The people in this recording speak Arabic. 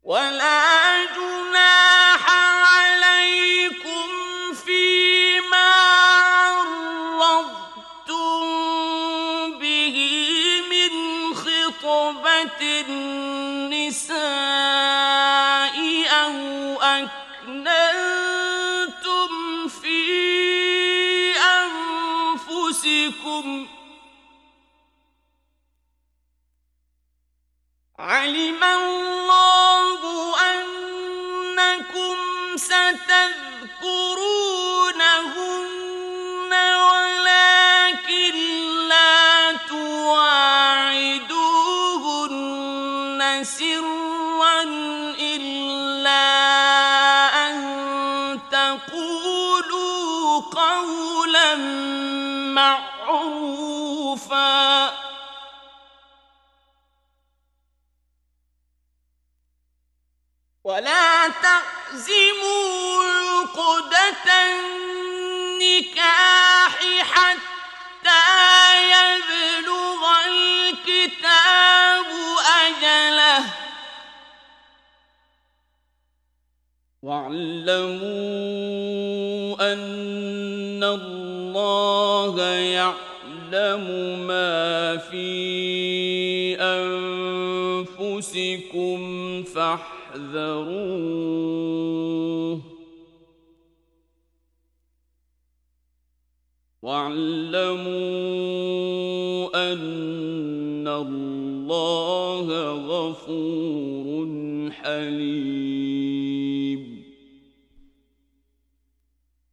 ولا جناح عليكم فيما عرضتم به من خطبة النساء أو أكننتم في أنفسكم علم الله أنكم ستذكرونهن ولكن لا تواعدوهن سرا إلا أن تقولوا قولا معروفا ولا تعزموا عقدة النكاح حتى يبلغ الكتاب أجله واعلموا أن الله يعلم ما في أنفسكم فاحذروه واعلموا أن الله غفور حليم